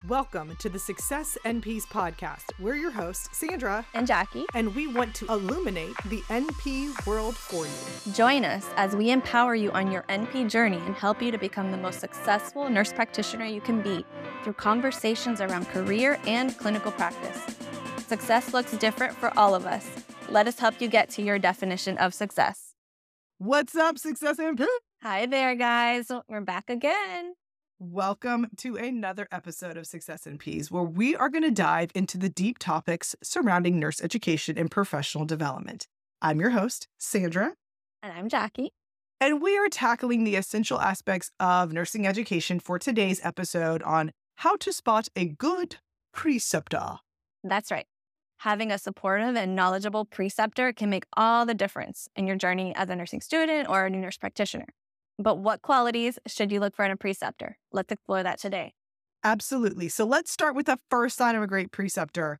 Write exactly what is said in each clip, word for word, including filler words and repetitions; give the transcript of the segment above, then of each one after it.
Welcome to the Success N Ps podcast. We're your hosts, Sandra and Jackie, and we want to illuminate the N P world for you. Join us as we empower you on your N P journey and help you to become the most successful nurse practitioner you can be through conversations around career and clinical practice. Success looks different for all of us. Let us help you get to your definition of success. What's up, Success N P? Hi there, guys. We're back again. Welcome to another episode of Success N Ps, where we are going to dive into the deep topics surrounding nurse education and professional development. I'm your host, Sandra. And I'm Jackie. And we are tackling the essential aspects of nursing education for today's episode on how to spot a good preceptor. That's right. Having a supportive and knowledgeable preceptor can make all the difference in your journey as a nursing student or a new nurse practitioner. But what qualities should you look for in a preceptor? Let's explore that today. Absolutely. So let's start with the first sign of a great preceptor,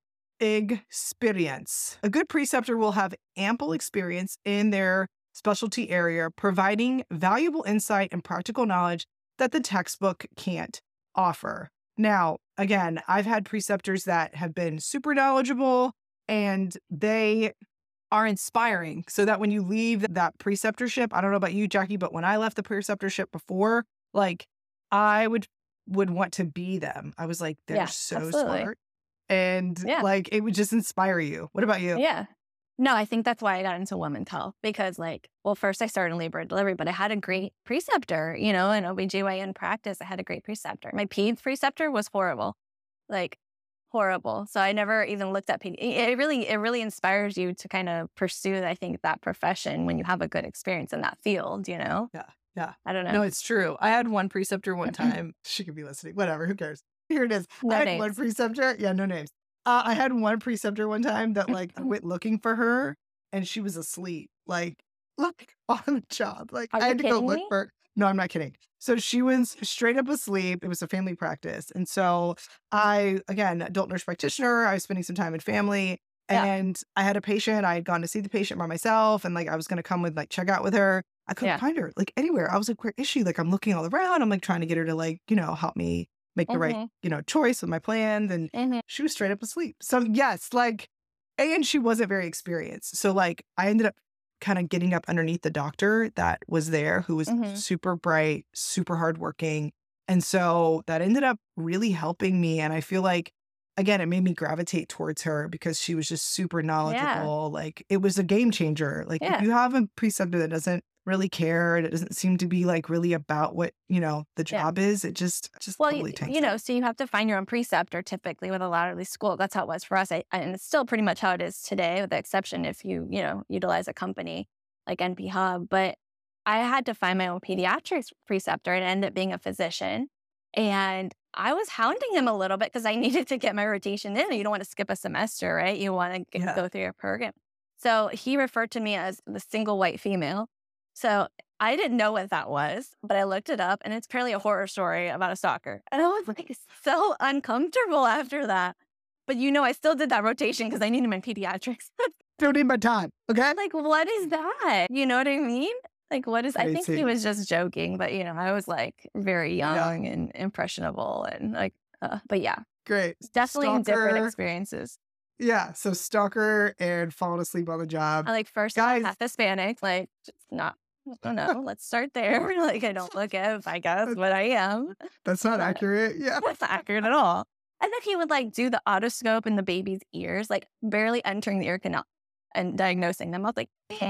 experience. A good preceptor will have ample experience in their specialty area, providing valuable insight and practical knowledge that the textbook can't offer. Now, again, I've had preceptors that have been super knowledgeable and they are inspiring so that when you leave that preceptorship, I don't know about you, Jackie, but when I left the preceptorship before, like I would would want to be them. I was like, they're Yeah, so absolutely. smart. And Yeah. like, it would just inspire you. What about you? Yeah. No, I think that's why I got into women's health because like, well, first I started in labor and delivery, but I had a great preceptor, you know, in O B G Y N practice. I had a great preceptor. My peds preceptor was horrible, like horrible. So I never even looked at peds. It really, it really inspires you to kind of pursue, I think, that profession when you have a good experience in that field, you know? Yeah. Yeah. I don't know. No, it's true. I had one preceptor one time. She could be listening. Whatever. Who cares? Here it is. No I had names. one preceptor. Yeah, no names. Uh, I had one preceptor one time that like I went looking for her and she was asleep, like, like on the job. Like Are I you had to go kidding look me? for No, I'm not kidding. So she was straight up asleep. It was a family practice. And so I, again, adult nurse practitioner, I was spending some time in family Yeah. and I had a patient. I had gone to see the patient by myself and like I was going to come with like check out with her. I couldn't Yeah. find her like anywhere. I was like, where is she? Like I'm looking all around. I'm like trying to get her to like, you know, help me make the right, Mhm. you know, choice with my plans. And Mhm. she was straight up asleep. So yes, like, and she wasn't very experienced. So like I ended up kind of getting up underneath the doctor that was there who was Mhm. super bright, super hardworking. And so that ended up really helping me. And I feel like, again, it made me gravitate towards her because she was just super knowledgeable. Like it was a game changer. Like Yeah. if you have a preceptor that doesn't really care, and it doesn't seem to be like really about what, you know, the Yeah. job is, it just, just Well, totally you, tanks you it. know, so you have to find your own preceptor typically with a lot of these schools. That's how it was for us. I, and it's still pretty much how it is today, with the exception if you, you know, utilize a company like N P Hub. But I had to find my own pediatrics preceptor and ended up being a physician. And I was hounding him a little bit because I needed to get my rotation in. You don't want to skip a semester, right? You want to Yeah. go through your program. So he referred to me as the single white female. So I didn't know what that was, but I looked it up and it's apparently a horror story about a stalker. And I was like so uncomfortable after that. But you know, I still did that rotation because I needed my pediatrics. Don't need my time. Okay. Like, what is that? You know what I mean? Like, what is, I think Crazy. he was just joking, but you know, I was like very young and impressionable and like, uh, but yeah, Great. definitely different Stalker. experiences. Yeah. So stalker and falling asleep on the job. I like first Guys- half Hispanic, like just not, I don't know. Let's start there. Like, I don't look it, I guess, but I am. That's not But- accurate. Yeah. That's not accurate at all. And then he would like do the otoscope in the baby's ears, like barely entering the ear canal and diagnosing them. I was like,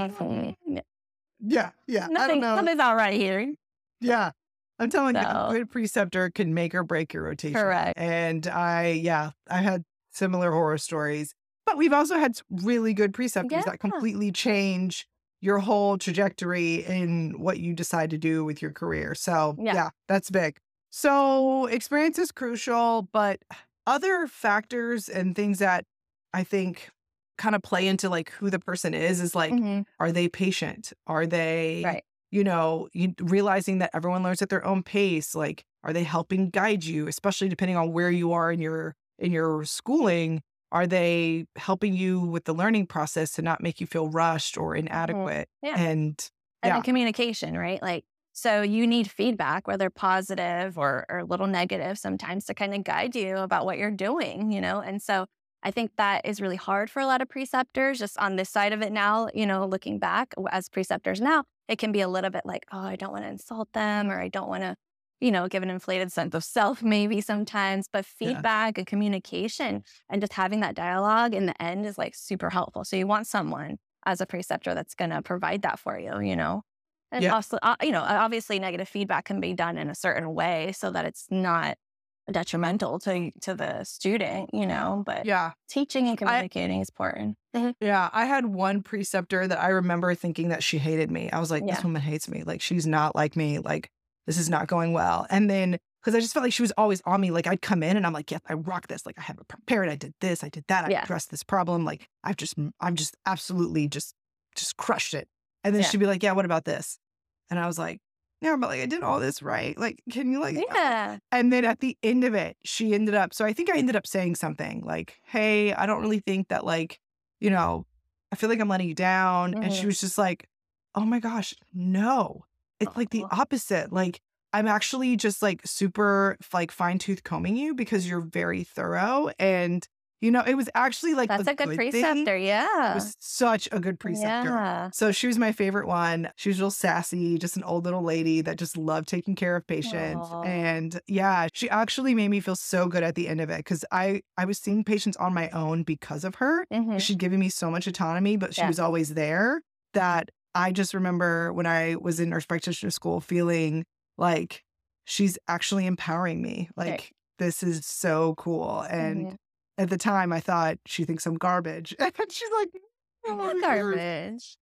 Yeah. Yeah. I don't nothing, know. something's all right here. Yeah. I'm telling you, a So- good preceptor can make or break your rotation. Correct. And I, yeah, I had similar horror stories, but we've also had really good preceptors Yeah. that completely change your whole trajectory in what you decide to do with your career. So Yeah. yeah, that's big. So experience is crucial, but other factors and things that I think kind of play into like who the person is, is like, Mhm. are they patient? Are they, Right. you know, you, realizing that everyone learns at their own pace? Like, are they helping guide you, especially depending on where you are in your, in your schooling? Are they helping you with the learning process to not make you feel rushed or inadequate? Yeah. And And Yeah. then communication, right? Like, So you need feedback, whether positive or, or a little negative sometimes, to kind of guide you about what you're doing, you know? And so I think that is really hard for a lot of preceptors just on this side of it now, you know, looking back as preceptors now, it can be a little bit like, oh, I don't want to insult them, or I don't want to, you know, give an inflated sense of self maybe sometimes. But Yeah. feedback and communication and just having that dialogue in the end is like super helpful. So you want someone as a preceptor that's going to provide that for you, you know? And Yeah. also, uh, you know, obviously negative feedback can be done in a certain way so that it's not detrimental to to the student, you know, but Yeah. teaching and I, communicating is important. Mhm. yeah. I had one preceptor that I remember thinking that she hated me. I was like, this Yeah. woman hates me. Like, she's not like me. Like, this is not going well. And then, because I just felt like she was always on me. Like, I'd come in and I'm like, yes, I rock this. Like, I have it prepared. I did this. I did that. I Yeah. addressed this problem. Like, I've just, I'm just absolutely just, just crushed it. And then Yeah. she'd be like, yeah, what about this? And I was like, yeah, but like, I did all this right. Like, can you like, Yeah. and then at the end of it, she ended up, so I think I ended up saying something like, hey, I don't really think that, like, you know, I feel like I'm letting you down. And she Mhm. was just like, oh my gosh, no. It's like the Aw. opposite. Like, I'm actually just like super like fine tooth combing you because you're very thorough. And, you know, it was actually like That's a a good good thing. preceptor. It Yeah. was such a good preceptor. Yeah. So she was my favorite one. She was real sassy, just an old little lady that just loved taking care of patients. Aw. And yeah, she actually made me feel so good at the end of it because I, I was seeing patients on my own because of her. Mhm. She'd given me so much autonomy, but she Yeah. was always there that I just remember when I was in nurse practitioner school feeling like she's actually empowering me. Right. Like, this is so cool. And Mhm. at the time, I thought she thinks I'm garbage. And she's like, oh, Not garbage.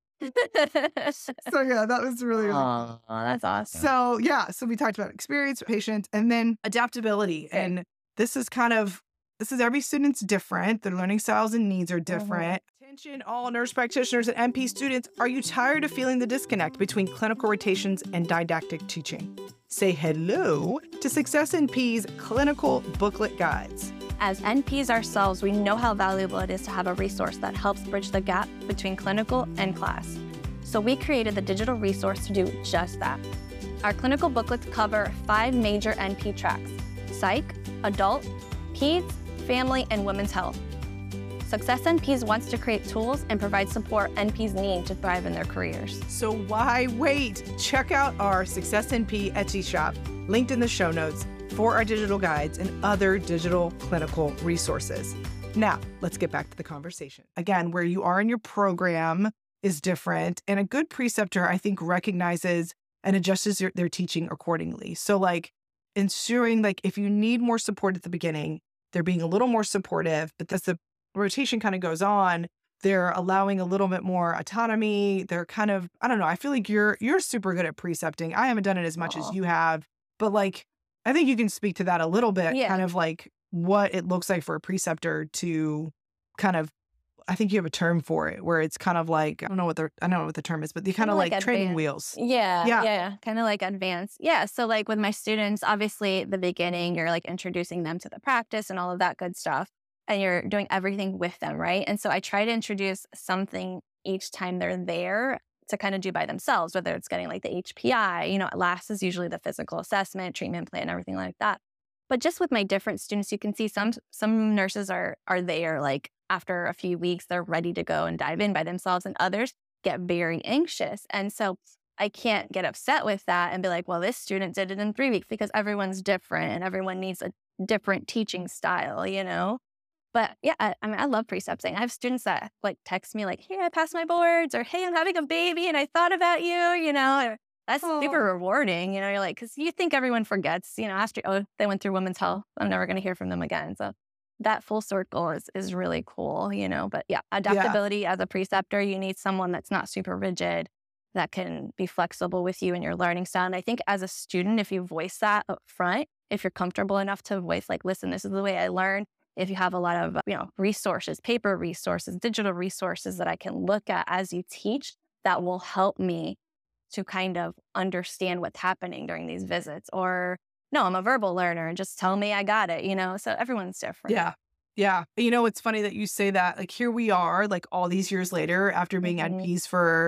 so yeah, that was really, really cool. Oh, that's awesome. So yeah, so we talked about experience, patience, and then adaptability. Okay. And this is kind of, this is every student's different. Their learning styles and needs are different. Attention, all nurse practitioners and N P students, are you tired of feeling the disconnect between clinical rotations and didactic teaching? Say hello to Success N P's clinical booklet guides. As N Ps ourselves, we know how valuable it is to have a resource that helps bridge the gap between clinical and class. So we created the digital resource to do just that. Our clinical booklets cover five major N P tracks: psych, adult, peds, family, and women's health. Success N Ps wants to create tools and provide support N Ps need to thrive in their careers. So why wait? Check out our Success N P Etsy shop, linked in the show notes, for our digital guides and other digital clinical resources. Now, let's get back to the conversation. Again, where you are in your program is different, and a good preceptor, I think, recognizes and adjusts your, their teaching accordingly. So like ensuring, like, if you need more support at the beginning, they're being a little more supportive, but as the rotation kind of goes on, they're allowing a little bit more autonomy. They're kind of, I don't know, I feel like you're you're super good at precepting. I haven't done it as much Aw. as you have, but like, I think you can speak to that a little bit, Yeah. kind of like what it looks like for a preceptor to kind of, I think you have a term for it where it's kind of like, I don't know what the, I don't know what the term is, but you kind Kinda of like like training advanced. wheels. Yeah, Yeah. yeah, kind of like advanced. Yeah, so like with my students, obviously at the beginning, you're like introducing them to the practice and all of that good stuff, and you're doing everything with them, right? And so I try to introduce something each time they're there to kind of do by themselves, whether it's getting like the H P I, you know, last is usually the physical assessment, treatment plan, everything like that. But just with my different students, you can see some some nurses are are there like after a few weeks, they're ready to go and dive in by themselves, and others get very anxious. And so I can't get upset with that and be like, well, this student did it in three weeks because everyone's different and everyone needs a different teaching style, you know? But yeah, I, I mean, I love precepting. I have students that like text me like, hey, I passed my boards, or hey, I'm having a baby and I thought about you, you know? Or, that's Oh. super rewarding, you know? You're like, because you think everyone forgets, you know, after, oh, they went through women's health, I'm never going to hear from them again. So that full circle is is really cool, you know? But yeah, adaptability as a preceptor, you need someone that's not super rigid, that can be flexible with you in your learning style. And I think as a student, if you voice that up front, if you're comfortable enough to voice like, listen, this is the way I learn. If you have a lot of, you know, resources, paper resources, digital resources that I can look at as you teach, that will help me to kind of understand what's happening during these visits. Or no, I'm a verbal learner and just tell me I got it, you know? So everyone's different. Yeah. Yeah. You know, it's funny that you say that. Like, here we are, like all these years later, after being Mhm. N Ps for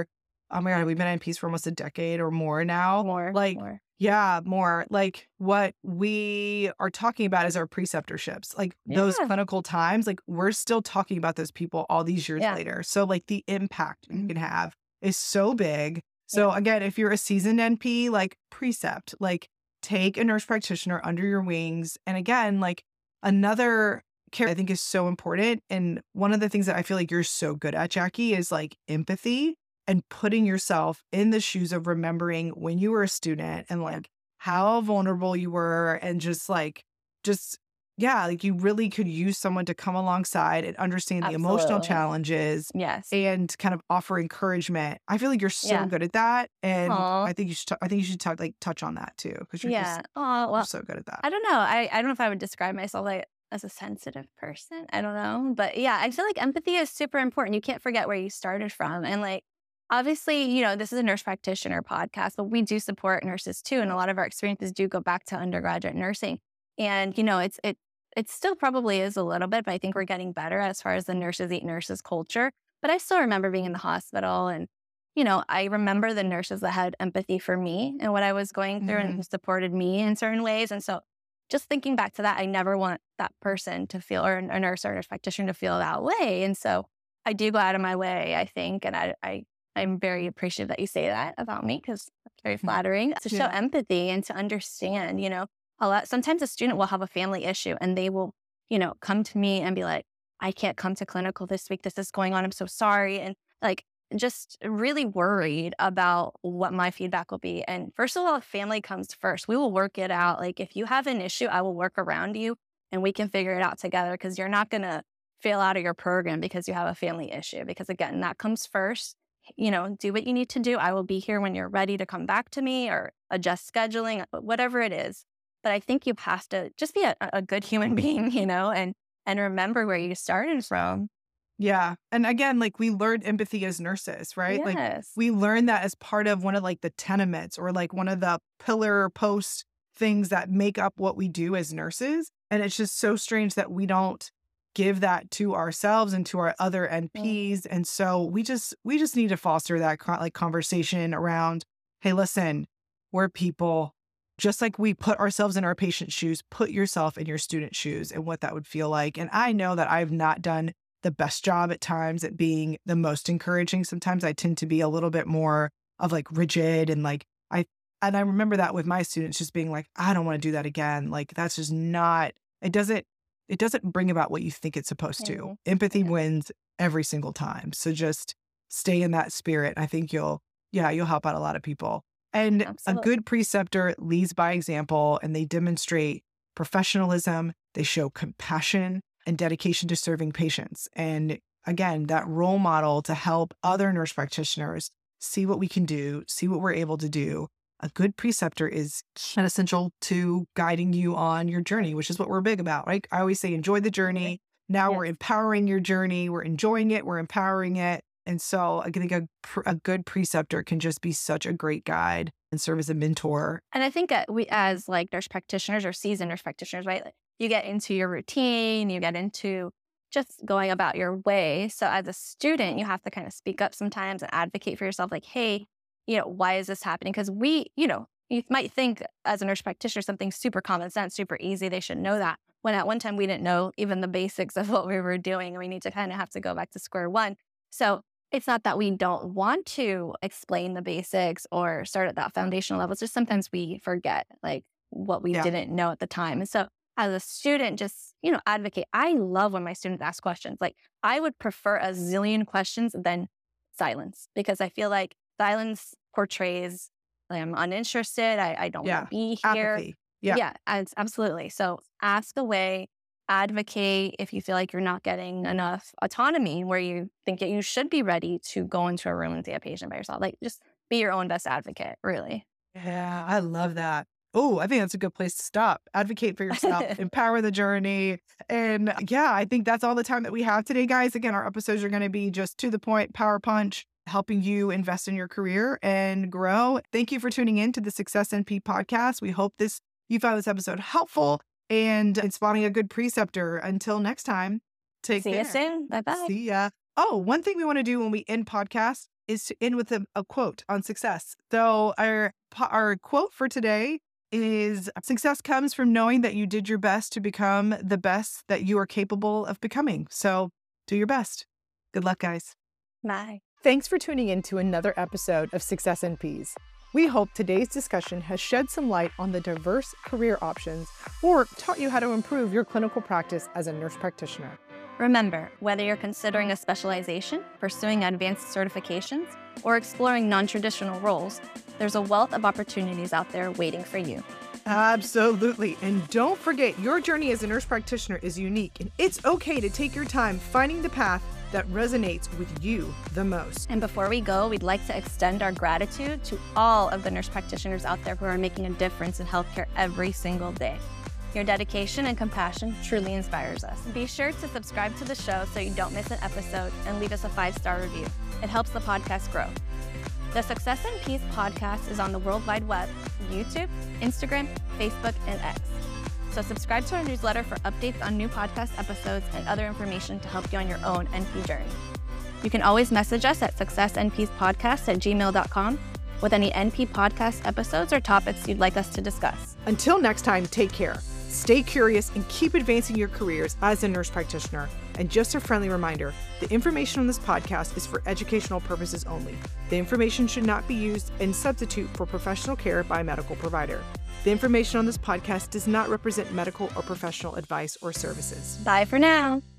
oh my God, we've been in peace for almost a decade or more now. More, Like, more. yeah, more. Like what we are talking about is our preceptorships. Like those Yeah. clinical times, like we're still talking about those people all these years Yeah. later. So like the impact you can have is so big. So Yeah. again, if you're a seasoned N P, like precept, like take a nurse practitioner under your wings. And again, like another care I think is so important. And one of the things that I feel like you're so good at, Jackie, is like empathy and putting yourself in the shoes of remembering when you were a student and like how vulnerable you were and just like, just, yeah, like you really could use someone to come alongside and understand the emotional Absolutely. challenges Yes. and kind of offer encouragement. I feel like you're so Yeah. good at that. And Aw. I think you should, t- I think you should talk, like touch on that too. Cause you're Yeah. just Oh, you're well, so good at that. I don't know. I, I don't know if I would describe myself like as a sensitive person. I don't know. But yeah, I feel like empathy is super important. You can't forget where you started from. And like, obviously, you know, this is a nurse practitioner podcast, but we do support nurses too. And a lot of our experiences do go back to undergraduate nursing. And, you know, it's, it, it still probably is a little bit, but I think we're getting better as far as the nurses eat nurses culture. But I still remember being in the hospital and, you know, I remember the nurses that had empathy for me and what I was going through Mhm. and who supported me in certain ways. And so just thinking back to that, I never want that person to feel, or a nurse or a nurse practitioner to feel that way. And so I do go out of my way, I think. And I, I, I'm very appreciative that you say that about me because it's very flattering to show Yeah. empathy and to understand, you know, a lot. Sometimes a student will have a family issue and they will, you know, come to me and be like, I can't come to clinical this week. This is going on. I'm so sorry. And like, just really worried about what my feedback will be. And first of all, family comes first. We will work it out. Like if you have an issue, I will work around you and we can figure it out together because you're not going to fail out of your program because you have a family issue. Because again, that comes first. You know, do what you need to do. I will be here when you're ready to come back to me or adjust scheduling, whatever it is. But I think you have to just be a, a good human being, you know, and and remember where you started from. Yeah. And again, like we learned empathy as nurses, right? Like Yes. we learned that as part of one of like the tenements or like one of the pillar post things that make up what we do as nurses. And it's just so strange that we don't give that to ourselves and to our other N Ps. Mm. And so we just, we just need to foster that co- like conversation around, hey, listen, we're people. Just like we put ourselves in our patient's shoes, put yourself in your student's shoes and what that would feel like. And I know that I've not done the best job at times at being the most encouraging. Sometimes I tend to be a little bit more of like rigid and like I, and I remember that with my students just being like, I don't want to do that again. Like that's just not, it doesn't, it doesn't bring about what you think it's supposed to. Mhm. Empathy Yeah. wins every single time. So just stay in that spirit. I think you'll, yeah, you'll help out a lot of people. And Absolutely. a good preceptor leads by example and they demonstrate professionalism, they show compassion and dedication to serving patients. And again, that role model to help other nurse practitioners see what we can do, see what we're able to do. A good preceptor is essential to guiding you on your journey, which is what we're big about, right? I always say, enjoy the journey. Now Yes. we're empowering your journey. We're enjoying it. We're empowering it. And so I think a, a good preceptor can just be such a great guide and serve as a mentor. And I think that we, as like nurse practitioners or seasoned nurse practitioners, right? Like, you get into your routine, you get into just going about your way. So as a student, you have to kind of speak up sometimes and advocate for yourself. Like, hey, you know, why is this happening? Because we, you know, you might think as a nurse practitioner, something super common sense, super easy. They should know that. When at one time we didn't know even the basics of what we were doing. And we need to kind of have to go back to square one. So it's not that we don't want to explain the basics or start at that foundational level. It's just sometimes we forget like what we Yeah. didn't know at the time. And so as a student, just, you know, advocate. I love when my students ask questions. Like I would prefer a zillion questions than silence because I feel like silence portrays I'm uninterested. I, I don't Yeah. want to be here. Apathy. Yeah. Yeah, as- absolutely. So ask away, advocate if you feel like you're not getting enough autonomy where you think that you should be ready to go into a room and see a patient by yourself. Like just be your own best advocate, really. Yeah, I love that. Oh, I think that's a good place to stop. Advocate for yourself, empower the journey. And yeah, I think that's all the time that we have today, guys. Again, our episodes are going to be just to the point, power punch, helping you invest in your career and grow. Thank you for tuning in to the Success N P podcast. We hope this you found this episode helpful and in spotting a good preceptor. Until next time, take See care. you soon. Bye bye. See ya. Oh, one thing we want to do when we end podcasts, is to end with a, a quote on success. So our, our quote for today is success comes from knowing that you did your best to become the best that you are capable of becoming. So do your best. Good luck, guys. Bye. Thanks for tuning in to another episode of Success N Ps. We hope today's discussion has shed some light on the diverse career options or taught you how to improve your clinical practice as a nurse practitioner. Remember, whether you're considering a specialization, pursuing advanced certifications, or exploring non-traditional roles, there's a wealth of opportunities out there waiting for you. Absolutely. And don't forget, your journey as a nurse practitioner is unique, and it's okay to take your time finding the path that resonates with you the most. And before we go, we'd like to extend our gratitude to all of the nurse practitioners out there who are making a difference in healthcare every single day. Your dedication and compassion truly inspires us. Be sure to subscribe to the show so you don't miss an episode and leave us a five-star review. It helps the podcast grow. The Success N Ps podcast is on the World Wide Web, YouTube, Instagram, Facebook, and X. So subscribe to our newsletter for updates on new podcast episodes and other information to help you on your own N P journey. You can always message us at success n ps podcast at gmail dot com with any N P podcast episodes or topics you'd like us to discuss. Until next time, take care. Stay curious and keep advancing your careers as a nurse practitioner. And just a friendly reminder, the information on this podcast is for educational purposes only. The information should not be used in substitute for professional care by a medical provider. The information on this podcast does not represent medical or professional advice or services. Bye for now.